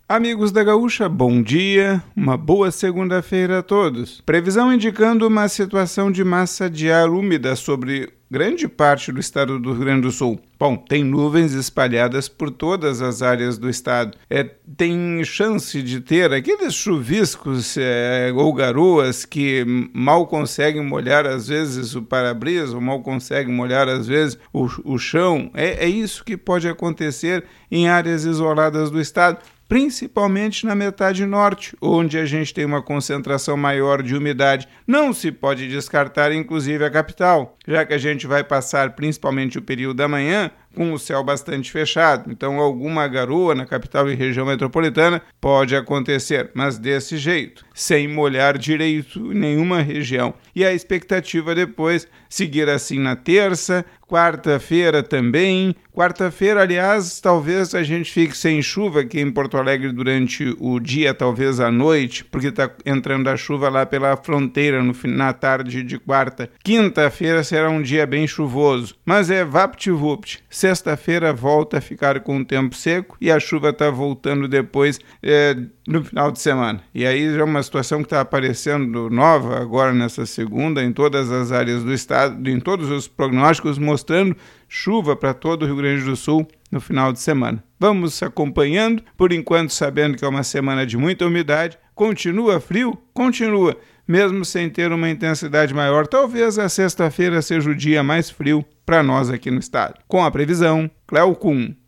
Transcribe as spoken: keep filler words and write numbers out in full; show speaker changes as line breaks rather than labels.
Amigos da Gaúcha, bom dia, uma boa segunda-feira a todos. Previsão indicando uma situação de massa de ar úmida sobre grande parte do estado do Rio Grande do Sul. Bom, tem nuvens espalhadas por todas as áreas do estado. É, tem chance de ter aqueles chuviscos é, ou garoas que mal conseguem molhar às vezes o para-brisa, ou mal conseguem molhar às vezes o, o chão. É, é isso que pode acontecer em áreas isoladas do estado, principalmente na metade norte, onde a gente tem uma concentração maior de umidade. Não se pode descartar, inclusive, a capital, já que a gente vai passar principalmente o período da manhã com o céu bastante fechado. Então, alguma garoa na capital e região metropolitana pode acontecer, mas desse jeito, sem molhar direito em nenhuma região. E a expectativa depois seguir assim na terça, quarta-feira também. Quarta-feira, aliás, talvez a gente fique sem chuva aqui em Porto Alegre durante o dia, talvez à noite, porque está entrando a chuva lá pela fronteira no, na tarde de quarta. Quinta-feira será um dia bem chuvoso, mas é vapt-vupt. Sexta-feira volta a ficar com o tempo seco e a chuva está voltando depois é, no final de semana. E aí já é uma situação que está aparecendo nova agora nessa segunda em todas as áreas do estado, em todos os prognósticos, mostrando chuva para todo o Rio Grande do Sul no final de semana. Vamos acompanhando, por enquanto sabendo que é uma semana de muita umidade. Continua frio? Continua, mesmo sem ter uma intensidade maior. Talvez a sexta-feira seja o dia mais frio para nós aqui no estado. Com a previsão, Cléo Kuhn.